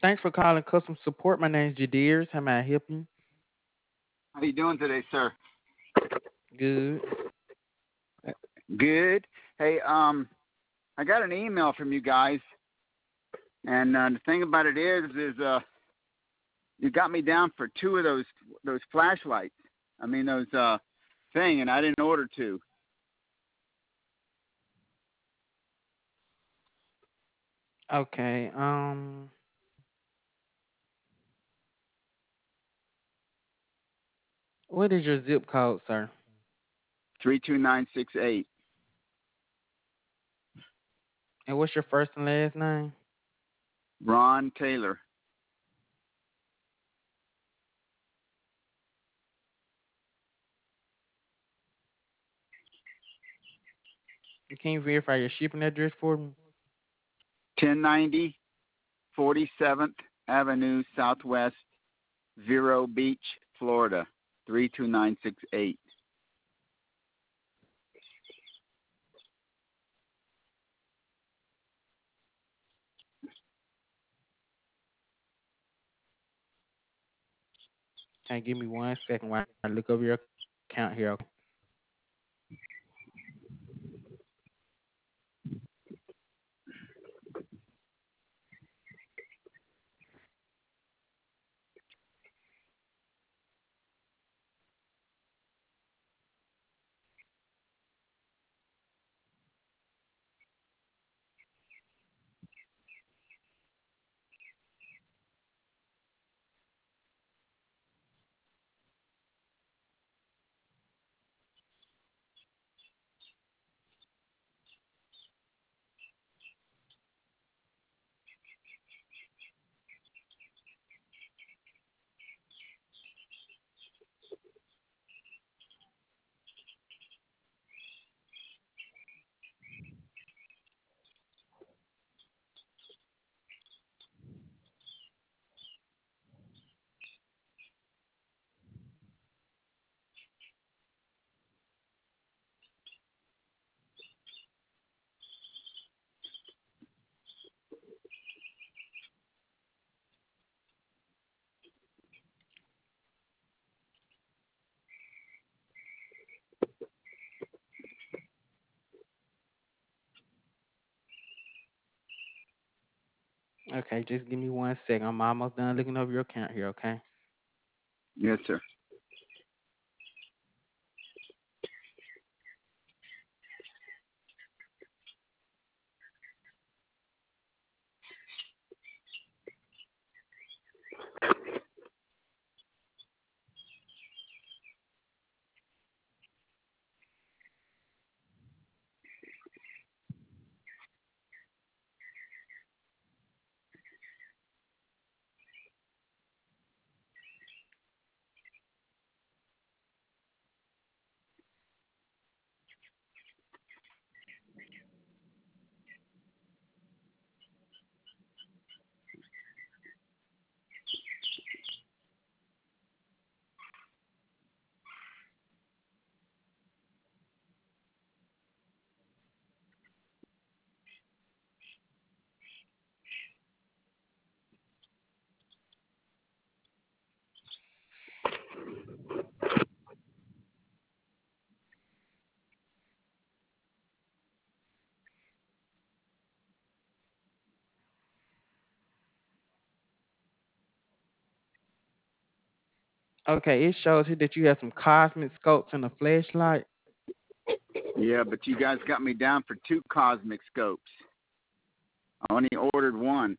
Thanks for calling Custom Support. My name is Jadirs. How may I help you? How you doing today, sir? Good. Good. Hey, I got an email from you guys, and the thing about it is you got me down for two of those flashlights. I mean those thing, and I didn't order two. Okay. What is your zip code, sir? 32968. And what's your first and last name? Ron Taylor. Can you verify your shipping address for me? 1090 47th Avenue Southwest, Vero Beach, Florida 32968. Okay, give me 1 second while I look over your account here. Okay. Okay, just give me 1 second. I'm almost done looking over your account here, okay? Yes, sir. Okay, it shows here that you have some cosmic scopes and a flashlight. Yeah, but you guys got me down for two cosmic scopes. I only ordered one.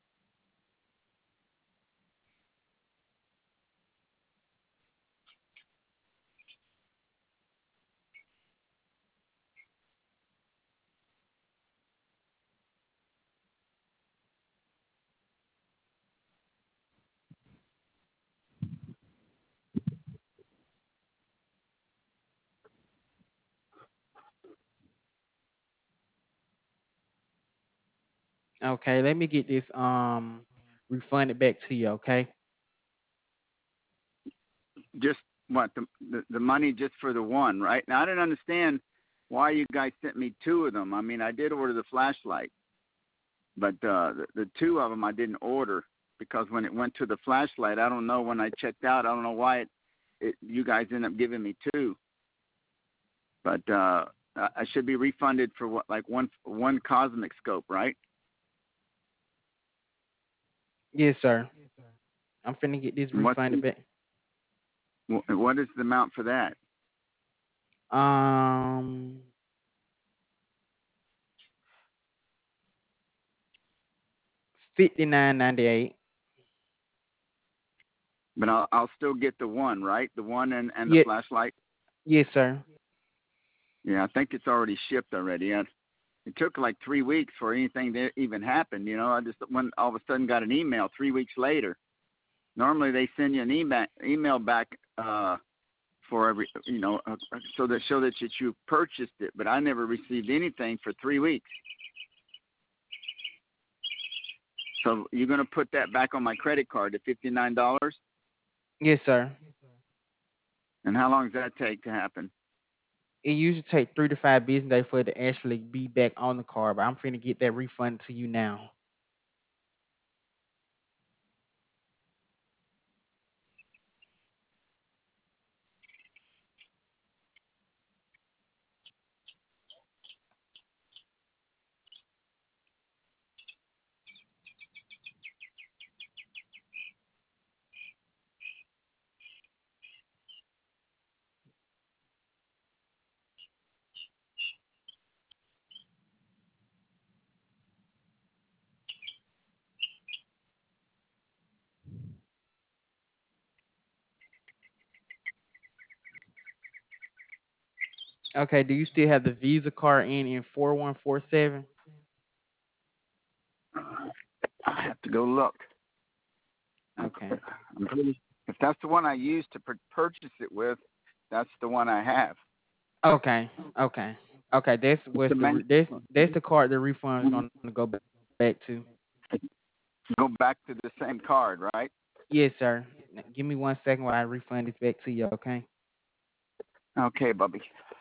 Okay, let me get this refunded back to you, okay? Just what the money just for the one, right? Now I didn't understand why you guys sent me two of them. I mean, I did order the flashlight, but the two of them I didn't order. because when it went to the flashlight, I don't know when I checked out. I don't know why you guys ended up giving me two, but I should be refunded for what, like one cosmic scope, right? Yes, sir. I'm finna get this And refunded back. what is the amount for that? Um, 59.98. But I'll still get the one, right? The one and the Yeah, flashlight. yes, sir. Yeah, I think it's already shipped already. It took like 3 weeks for anything to even happen. I just when all of a sudden got an email 3 weeks later. Normally they send you an email back for every so that show that you purchased it, but I never received anything for 3 weeks. So you're gonna put that back on my credit card, the $59, Yes, sir. and how long does that take to happen? It usually take 3 to 5 business days for it to actually be back on the card, but I'm finna get that refund to you now. Okay, do you still have the Visa card in 4147? I have to go look. Okay. If that's the one I used to purchase it with, that's the one I have. Okay. Okay. Okay. That's It's what's the the main. that's the card the refund is gonna go back to. Go back to the same card, right? Yes, sir. Give me 1 second while I refund this back to you. Okay. Okay, Bubby.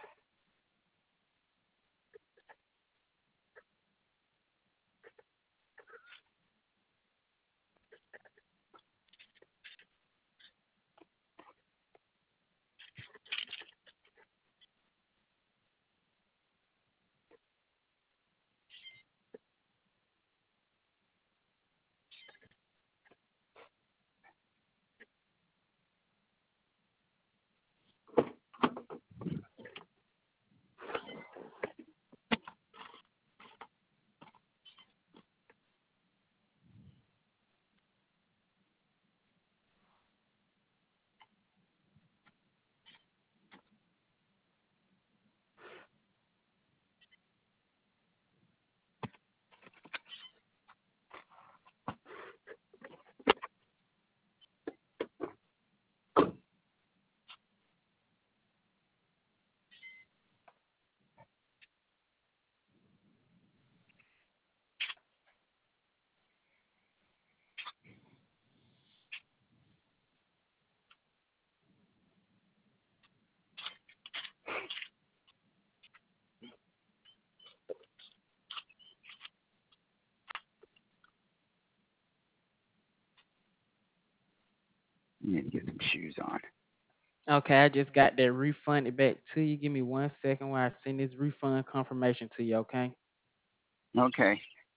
You need to get some shoes on. Okay, I just got that refunded back to you. Give me 1 second while I send this refund confirmation to you. Okay. Okay.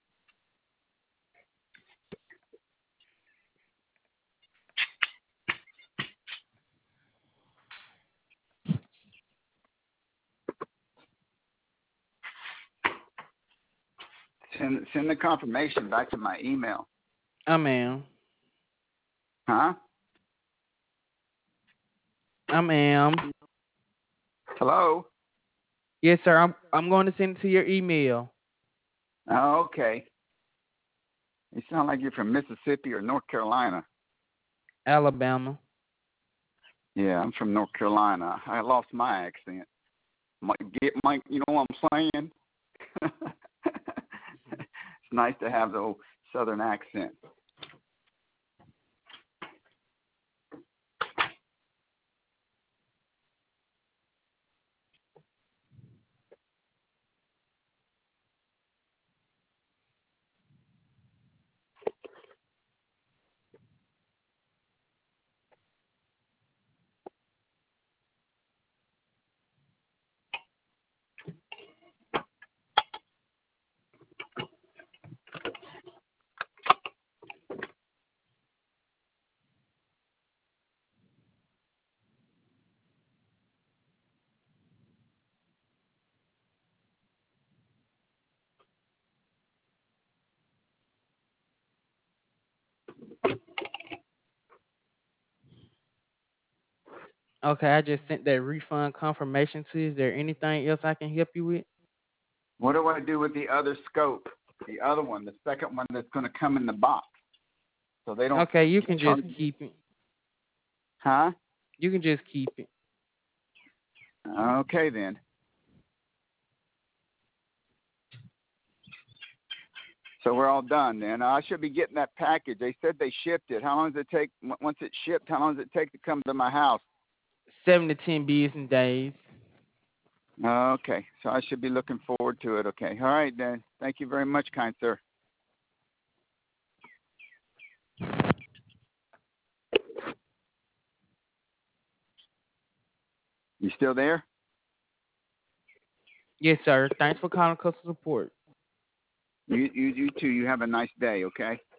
Send the confirmation back to my email. Ma'am. Huh? Ma'am. Hello? Yes, sir. I'm going to send it to your email. Oh, okay. You sound like you're from Mississippi or North Carolina. Alabama. Yeah, I'm from North Carolina. I lost my accent. You know what I'm saying? It's nice to have the old Southern accent. Okay, I just sent that refund confirmation to you. Is there anything else I can help you with? What do I do with the other scope? The other one, the second one that's going to come in the box. So they don't Okay, you can just charge. keep it. Huh? You can just keep it. Okay then. So we're all done then. I should be getting that package. They said they shipped it. How long does it take? Once it's shipped, how long does it take to come to my house? 7 to 10 business days. Okay. So I should be looking forward to it. Okay. All right then. Thank you very much, kind sir. You still there? Yes, sir. Thanks for calling customer support. You too. You have a nice day. Okay.